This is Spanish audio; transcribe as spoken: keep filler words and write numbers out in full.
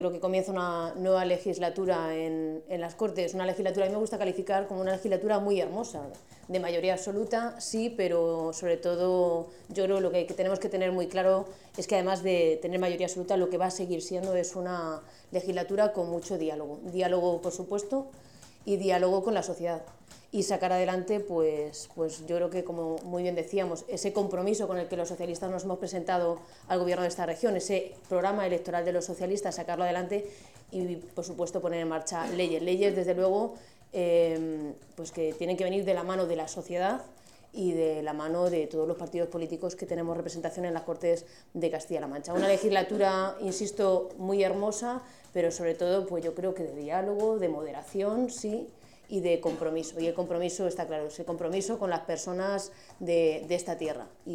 Lo que comienza una nueva legislatura en, en las Cortes, una legislatura a mí me gusta calificar como una legislatura muy hermosa, de mayoría absoluta, sí, pero sobre todo yo creo que lo que tenemos que tener muy claro es que además de tener mayoría absoluta, lo que va a seguir siendo es una legislatura con mucho diálogo, diálogo por supuesto, y diálogo con la sociedad. Y sacar adelante, pues, pues yo creo que, como muy bien decíamos, ese compromiso con el que los socialistas nos hemos presentado al gobierno de esta región, ese programa electoral de los socialistas, sacarlo adelante y, por supuesto, poner en marcha leyes. Leyes, desde luego, eh, pues que tienen que venir de la mano de la sociedad y de la mano de todos los partidos políticos que tenemos representación en las Cortes de Castilla-La Mancha. Una legislatura, insisto, muy hermosa, pero sobre todo, pues yo creo que de diálogo, de moderación, sí, y de compromiso. Y el compromiso está claro, ese compromiso con las personas de, de esta tierra. Y